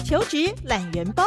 求职懒人包。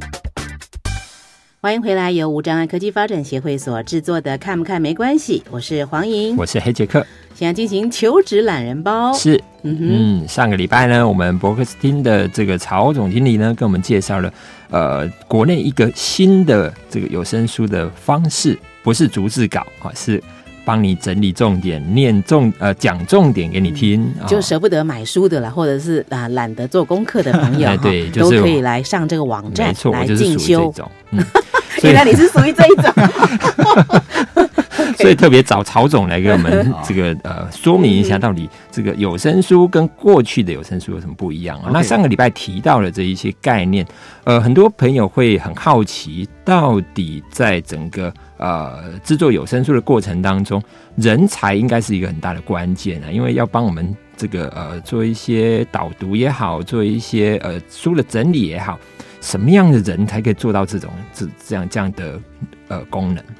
欢迎回来，由无障碍科技发展协会所制作的《看不看没关系》，我是黄莹， 我是黑杰克。 现在进行求职懒人包。 是，上个礼拜呢，我们伯克斯汀的这个曹总经理呢，跟我们介绍了国内一个新的这个有声书的方式，不是逐字稿啊，是帮你整理重点，讲重点给你听， 就舍不得买书的啦，或者是懒得做功课的朋友， 对，就是都可以来上这个网站， 没错， 来进修。 原来你是属于这一种。 所以特别找曹总来给我们这个说明一下，到底这个有声书跟过去的有声书有什么不一样啊？那上个礼拜提到了这一些概念，很多朋友会很好奇，到底在整个制作有声书的过程当中，人才应该是一个很大的关键啊，因为要帮我们这个做一些导读也好，做一些书的整理也好，什么样的人才可以做到这样的功能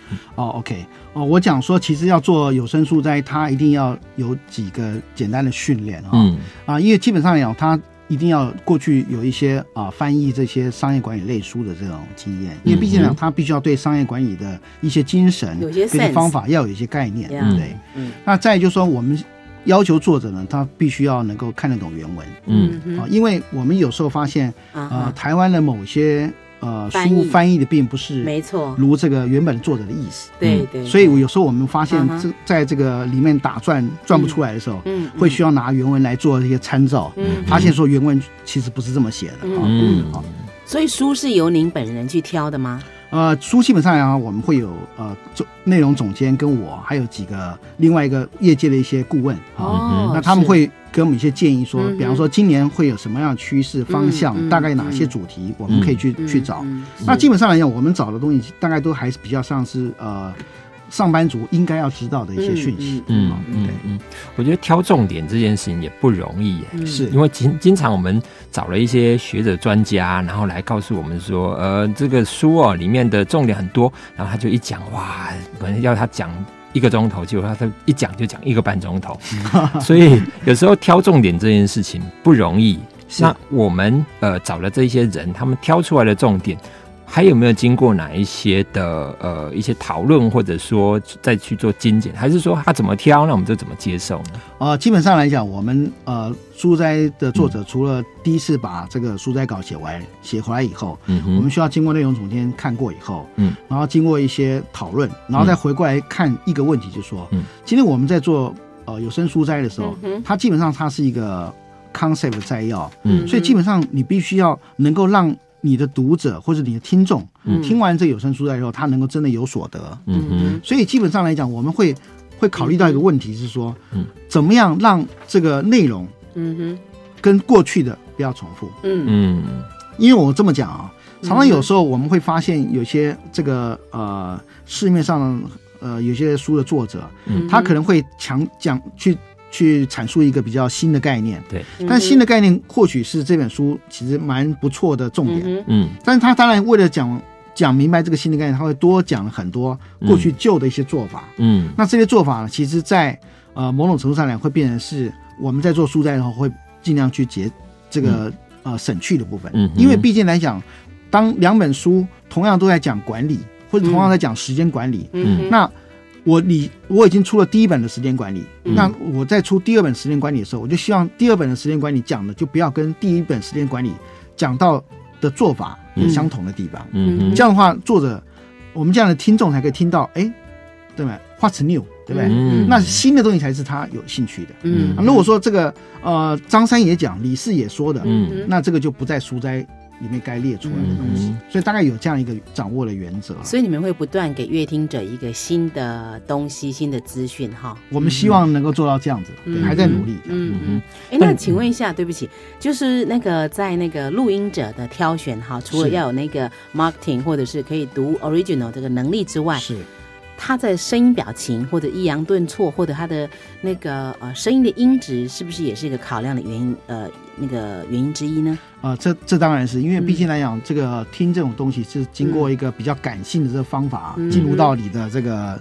？OK， 我讲说，其实要做有声书斋，它一定要有几个简单的训练因为基本上来讲，它一定要过去有一些翻译这些商业管理类书的这种经验，因为毕竟它必须要对商业管理的一些精神、 有些方法要有一些概念，对不对？那再就是说，我们要求作者呢，他必须要能够看得懂原文，因为我们有时候发现，台湾的某些书翻译的并不是没错如这个原本作者的意思， 对， 所以有时候我们发现在这个里面打转不出来的时候，会需要拿原文来做一些参照，发现说原文其实不是这么写的， 所以书是由您本人去挑的吗？ 书基本上我们会有内容总监跟我，还有另外一个业界的一些顾问，那他们会给我们一些建议说，比方说今年会有什么样的趋势方向，大概哪些主题我们可以去找。那基本上来讲，我们找的东西大概都还是比较像是上班族应该要知道的一些讯息。 我觉得挑重点这件事情也不容易耶， 是因为经常我们找了一些学者专家，然后来告诉我们说，这个书里面的重点很多，然后他就一讲，哇，可能要他讲1个钟头，结果他一讲就讲1个半钟头，所以有时候挑重点这件事情不容易。那我们找了这些人，他们挑出来的重点，还有没有经过哪一些的一些讨论，或者说再去做精简，还是说他怎么挑，那我们就怎么接受呢？ 基本上来讲，我们书斋的作者除了第一次把这个书斋稿写回来以后，我们需要经过内容总监看过以后，然后经过一些讨论，然后再回过来看一个问题，就是说，今天我们在做有声书斋的时候，它基本上它是一个 concept 摘要，所以基本上你必须要能够让你的读者或者你的听众听完这有声书斋以后，他能够真的有所得。所以基本上来讲，我们会考虑到一个问题是说，怎么样让这个内容跟过去的不要重复。因为我这么讲常常有时候我们会发现有些这个市面上有些书的作者，他可能会去阐述一个比较新的概念， 对， 但新的概念或许是这本书其实蛮不错的重点，但是他当然为了讲明白这个新的概念，他会多讲很多过去旧的一些做法，那这些做法其实在某种程度上来会变成是我们在做书斋的时候会尽量去这个省去的部分，因为毕竟来讲，当2本书同样都在讲管理，或者同样在讲时间管理，那我已经出了第1本的时间管理，那我在出第2本时间管理的时候，我就希望第2本的时间管理讲的就不要跟第1本时间管理讲到的做法有相同的地方，这样的话，我们这样的听众才可以听到，对吧 ？What's new， 对不对？那新的东西才是他有兴趣的。如果说这个张三也讲，李四也说的，那这个就不在书斋里面该列出来的东西，所以大概有这样一个掌握的原则。 所以你们会不断给阅听者一个新的东西、新的资讯哈。 我们希望能够做到这样子，还在努力。 那请问一下，对不起，就是在那个录音者的挑选哈，除了要有那个 marketing 或者是可以读 original 这个能力之外，是他的声音表情或者抑扬顿挫，或者他的那个声音的音质，是不是也是一个考量的原因？原因之一呢？ 这当然是因为毕竟来讲，这个听这种东西是经过一个比较感性的这个方法进入到你的这个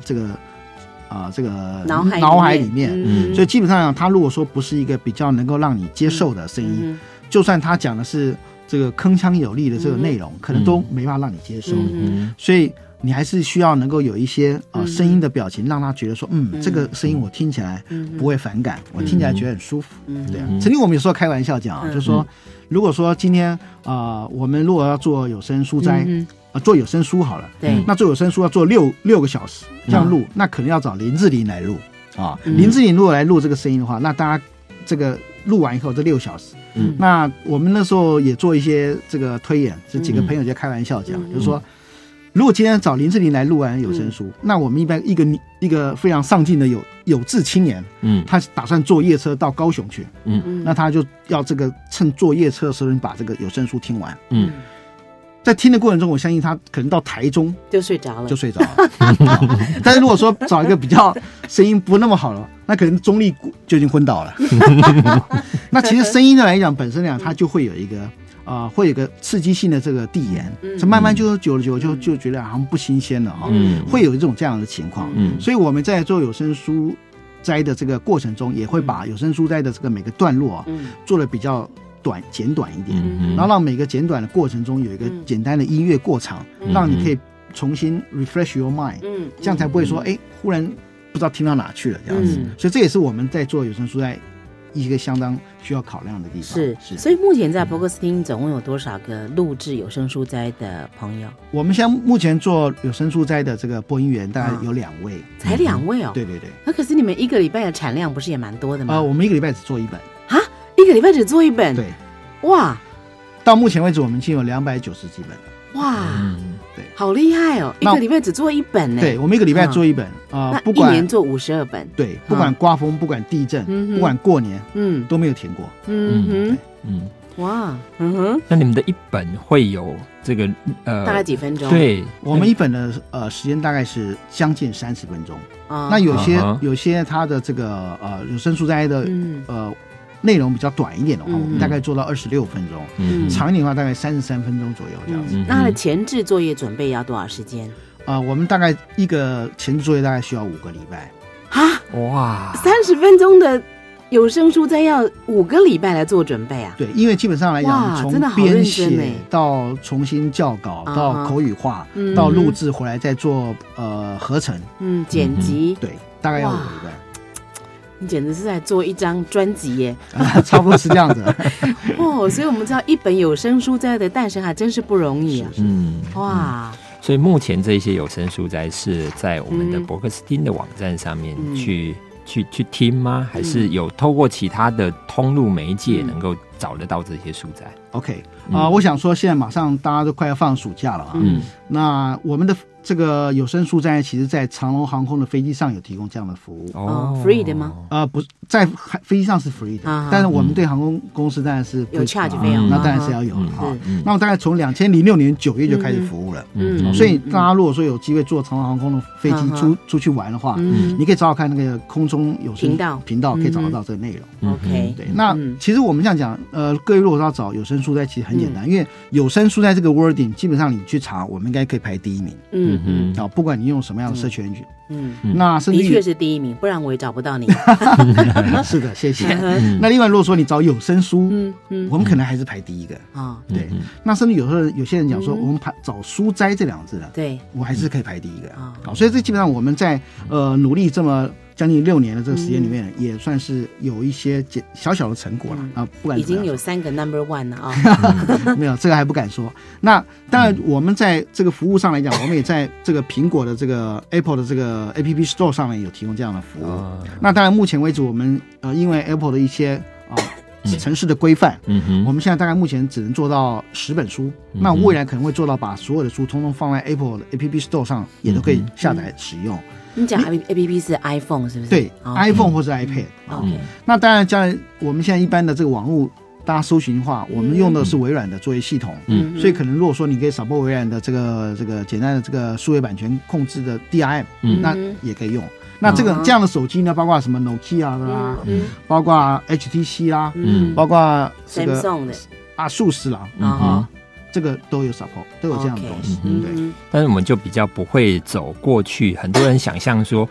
脑海里面，所以基本上它如果说不是一个比较能够让你接受的声音，就算他讲的是这个铿锵有力的这个内容，可能都没办法让你接受，所以你还是需要能够有一些声音的表情，让他觉得说，这个声音我听起来不会反感，我听起来觉得很舒服。对啊，曾经我们有时候开玩笑讲就是说，如果说今天我们如果要做有声书斋，做有声书好了，对，那做有声书要做6个小时这样录，那可能要找林志玲来录啊。林志玲如果来录这个声音的话，那大家这个录完以后这6小时，那我们那时候也做一些这个推演，这几个朋友就开玩笑讲，就是说，如果今天找林志玲来录完有声书，那我们一般一个非常上进的有志青年，他打算坐夜车到高雄去，那他就要这个趁坐夜车的时候把这个有声书听完，在听的过程中，我相信他可能到台中就睡着了。 但是如果说找一个比较声音不那么好了，那可能中立就已经昏倒了。那其实声音的来讲，本身来讲，它就会有一个会有一个刺激性的这个递延，这慢慢就久了就觉得好像不新鲜了会有这样的情况。所以我们在做有声书斋的这个过程中，也会把有声书斋的这个每个段落做的比较简短一点，然后让每个简短的过程中有一个简单的音乐过场，让你可以重新 refresh your mind，这样才不会说忽然不知道听到哪去了这样子。所以这也是我们在做有声书斋一个相当需要考量的地方。 是，所以目前在伯克斯汀总共有多少个录制有声书斋的朋友？ 我们目前做有声书斋的这个播音员大概有2位， 才2位哦。 对。 那可是你们一个礼拜的产量不是也蛮多的吗？ 我们一个礼拜只做1本。 一个礼拜只做1本？ 对。 哇！ 到目前为止，我们已经有290几本。 哇！ 对， 好厉害哦！一个礼拜只做1本呢。 对，我们一个礼拜做1本不管一年做52本。 对，不管刮风，不管地震，不管过年，都没有停过。 哇， 那你们的1本会有这个大概几分钟？ 对，我们1本的时间大概是将近30分钟。那有些它的这个有声书斋的内容比较短一点的话，我们大概做到26分钟，长一点的话大概33分钟左右这样子。 那它的前置作业准备要多少时间？ 我们大概一个前置作业大概需要5个礼拜。 哇 ，30分钟的有声书斋要5个礼拜来做准备啊？ 对，因为基本上来讲，从编写到重新校稿，到口语化，到录制回来再做合成， 剪辑， 对，大概要5个礼拜。 你简直是在做一张专辑耶！ 差不多是这样子。 所以我们知道一本有声书斋的诞生还真是不容易啊。哇！ 所以目前这些有声书斋是在我们的伯克斯汀的网站上面去听吗？还是有透过其他的通路媒介能够找得到这些书斋 ？OK，我想说现在马上大家都快要放暑假了那我们的这个有声书斋其实在长荣航空的飞机上有提供这样的服务。 free 的吗？ 不在飞机上是 free 的，但是我们对航空公司当然是有 charge 费用， 那当然是要有那我大概从2006年9月就开始服务了，所以大家如果说有机会坐长荣航空的飞机出去玩的话，你可以找找看那个空中有声频道，可以找得到这个内容。 OK， 对，那其实我们这样讲，各位如果要找有声书斋，其实很简单，因为有声书斋这个 wording 基本上你去查，我们应该可以排第1名。不管你用什么样的社群engine，那甚至的确是第1名，不然我也找不到你。 是的，谢谢。那另外，如果说你找有声书，我们可能还是排第1个对，那甚至有些人讲说，我们找书斋这2个字的，对，我还是可以排第1个所以这基本上我们在努力这么将近6年的这个时间里面，也算是有一些小小的成果了不管已经有3个 No.1 了没有，这个还不敢说。那当然，我们在这个服务上来讲，我们也在这个苹果的这个 Apple 的这个 App Store 上面有提供这样的服务。那当然，目前为止我们因为 Apple 的一些程式的规范，我们现在大概目前只能做到10本书，那未来可能会做到把所有的书通通放在 Apple 的 App Store 上，也都可以下载使用。 你讲 APP 是 iPhone 是不是？ 对，iPhone 或是 iPad。那当然，将来我们现在一般的这个网络大家搜寻的话，我们用的是微软的作业系统，所以可能如果说你可以扫播微软的这个简单的这个数位版权控制的 DRM，那也可以用。那这样的手机呢，包括什么 Nokia 啦，包括 HTC 啦，包括这个 Samsung 的 ASUS 啦这个都有 support， 都有这样的东西。对， 但是我们就比较不会走过去，很多人想象说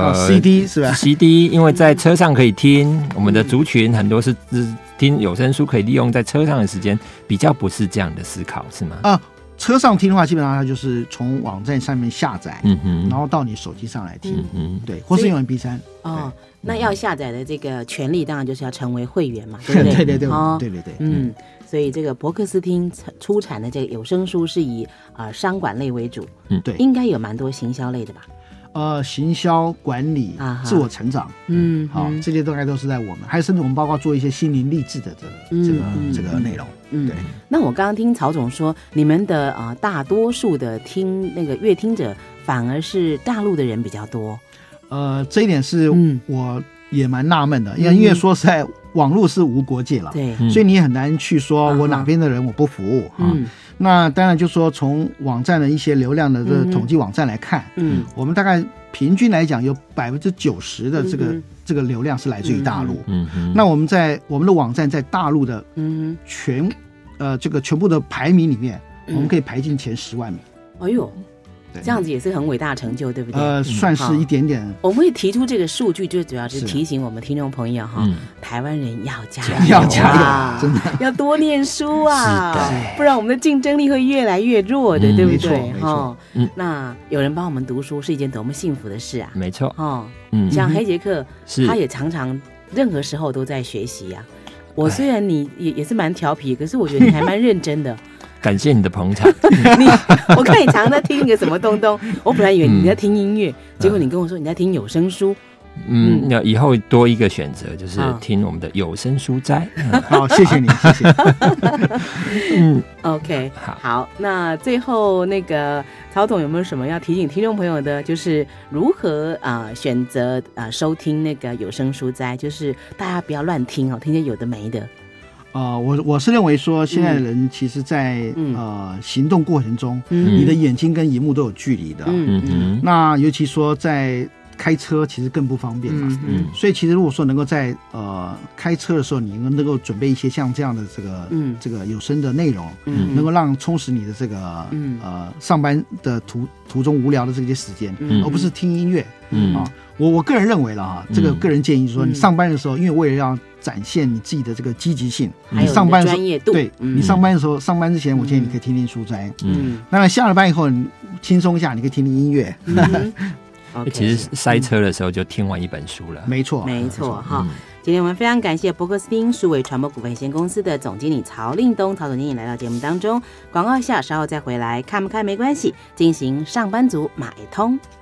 CD 是吧 CD 因为在车上可以听，我们的族群很多是听有声书可以利用在车上的时间，比较不是这样的思考，是吗？ 车上听的话，基本上它就是从网站上面下载，然后到你手机上来听，对，或是用 MP3。 那要下载的这个权利，当然就是要成为会员嘛，对不对？ 对。 所以这个伯克斯汀出产的这个有声书是以商管类为主， 对， 应该有蛮多行销类的吧？ 行销管理、自我成长，这些大概都是在我们，还有甚至我们包括做一些心灵励志的这个内容。对。 那我刚刚听曹总说，你们的大多数的听那个乐听者反而是大陆的人比较多。 这一点是我也蛮纳闷的，因为说实在，网络是无国界了， 对， 所以你也很难去说我哪边的人我不服务那当然就说从网站的一些流量的这个统计网站来看，我们大概平均来讲有90%的这个流量是来自于大陆。那我们的网站在大陆的全部的排名里面，我们可以排进前10万名。 哎呦！这样子也是很伟大的成就，对不对？ 算是一点点。 我们会提出这个数据，就主要是提醒我们听众朋友台湾人要加油真的要多念书啊，不然我们的竞争力会越来越弱的，对不对？那有人帮我们读书是一件多么幸福的事啊！ 没错， 像黑杰克，他也常常任何时候都在学习啊。我虽然你也是蛮调皮，可是我觉得你还蛮认真的。 感谢你的捧场。 我看你常常在听一个什么东东，我本来以为你在听音乐，结果你跟我说你在听有声书。 那以后多一个选择就是听我们的有声书斋。 好，谢谢你，谢谢。 OK， 好，那最后那个曹总有没有什么要提醒听众朋友的？就是如何选择收听那个有声书斋，就是大家不要乱听听些有的没的。 我是认为说，现在的人其实在行动过程中，你的眼睛跟荧幕都有距离的。那尤其说在开车，其实更不方便嘛。所以其实如果说能够在开车的时候，你能够准备一些像这样的这个有声的内容，能够让充实你的这个上班的途中无聊的这些时间，而不是听音乐。我个人认为了这个个人建议说，你上班的时候，因为为了要展现你自己的这个积极性， 还有你的专业度， 对，你上班的时候，上班之前，我建议你可以听听书斋。当然下了班以后，你轻松一下，你可以听听音乐。 其实塞车的时候就听完一本书了。 没错， 没错哈。今天我们非常感谢伯克斯汀数位传播股份有限公司的总经理曹令东曹总经理来到节目当中。广告一下，稍后再回来，看不看没关系，进行上班族买通。